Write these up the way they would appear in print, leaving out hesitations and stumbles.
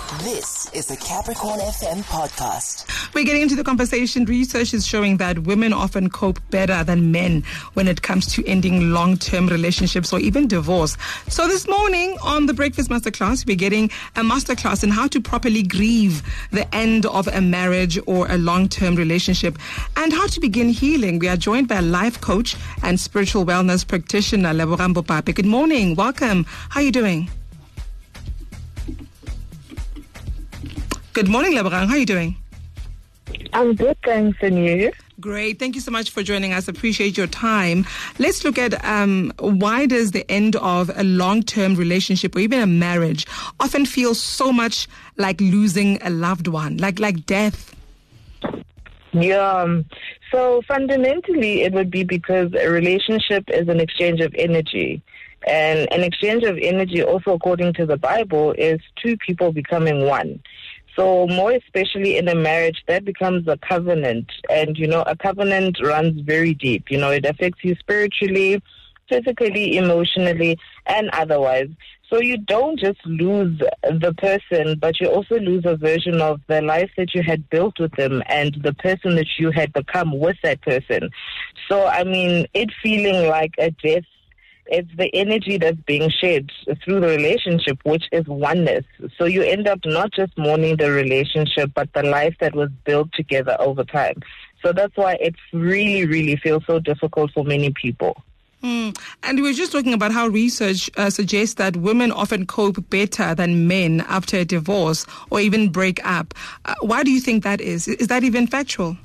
This is the Capricorn FM podcast. We're getting into the conversation. Research is showing that women often cope better than men when it comes to ending long-term relationships or even divorce. So this morning on the Breakfast Masterclass, we're getting a masterclass on how to properly grieve the end of a marriage or a long-term relationship and how to begin healing. We are joined by a life coach and spiritual wellness practitioner, Lebogang Bopape. Good morning. Welcome. How are you doing? Good morning, Lebogang. How are you doing? I'm good, thanks, and you? Great. Thank you so much for joining us. Appreciate your time. Let's look at why does the end of a long-term relationship or even a marriage often feel so much like losing a loved one, like death? Yeah. So fundamentally, it would be because a relationship is an exchange of energy. And an exchange of energy, also according to the Bible, is two people becoming one. So more especially in a marriage, that becomes a covenant. And, a covenant runs very deep. It affects you spiritually, physically, emotionally, and otherwise. So you don't just lose the person, but you also lose a version of the life that you had built with them and the person that you had become with that person. So, it feeling like a death, it's the energy that's being shed through the relationship, which is oneness. So you end up not just mourning the relationship, but the life that was built together over time. So that's why it really, really feels so difficult for many people. And we were just talking about how research suggests that women often cope better than men after a divorce or even break up. Why do you think that is? Is that even factual?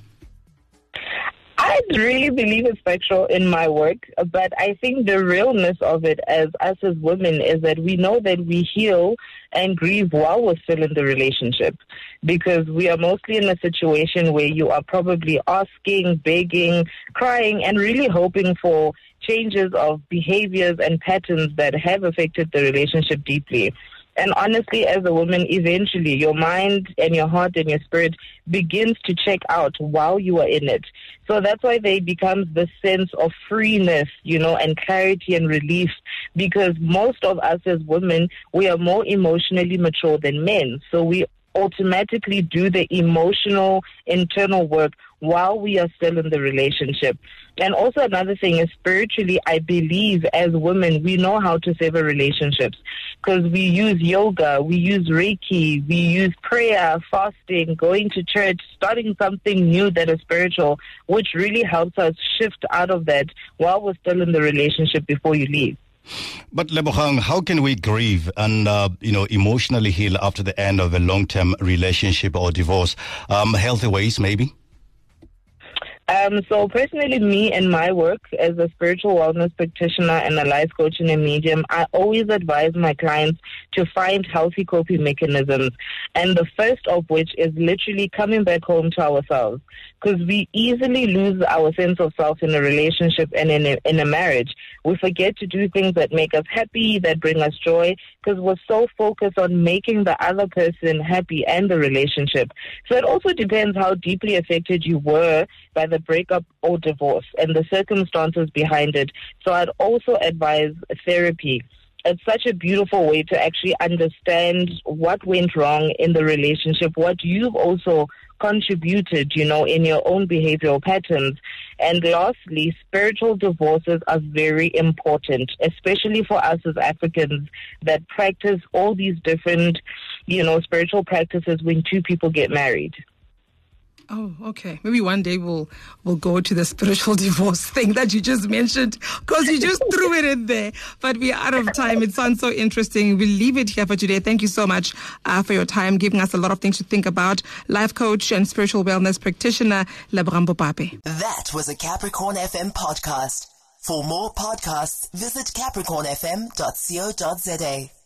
I really believe it's factual in my work, but I think the realness of it as us as women is that we know that we heal and grieve while we're still in the relationship, because we are mostly in a situation where you are probably asking, begging, crying, and really hoping for changes of behaviors and patterns that have affected the relationship deeply. And honestly, as a woman, eventually your mind and your heart and your spirit begins to check out while you are in it. So that's why there becomes this sense of freeness, and clarity and relief, because most of us as women, we are more emotionally mature than men. So we automatically do the emotional internal work while we are still in the relationship. And also another thing is spiritually, I believe as women, we know how to sever relationships because we use yoga, we use Reiki, we use prayer, fasting, going to church, starting something new that is spiritual, which really helps us shift out of that while we're still in the relationship before you leave. But Lebogang, how can we grieve and, emotionally heal after the end of a long-term relationship or divorce? Healthy ways, maybe? So personally, me and my work as a spiritual wellness practitioner and a life coach and a medium, I always advise my clients to find healthy coping mechanisms. And the first of which is literally coming back home to ourselves, because we easily lose our sense of self in a relationship and in a marriage. We forget to do things that make us happy, that bring us joy, because we're so focused on making the other person happy and the relationship. So it also depends how deeply affected you were by the breakup or divorce and the circumstances behind it. So I'd also advise therapy. It's such a beautiful way to actually understand what went wrong in the relationship, what you've also contributed, in your own behavioral patterns. And lastly, spiritual divorces are very important, especially for us as Africans that practice all these different, spiritual practices when two people get married. Oh, okay. Maybe one day we'll go to the spiritual divorce thing that you just mentioned, because you just threw it in there. But we're out of time. It sounds so interesting. We'll leave it here for today. Thank you so much for your time, giving us a lot of things to think about. Life coach and spiritual wellness practitioner, Lebogang Bopape. That was a Capricorn FM podcast. For more podcasts, visit capricornfm.co.za.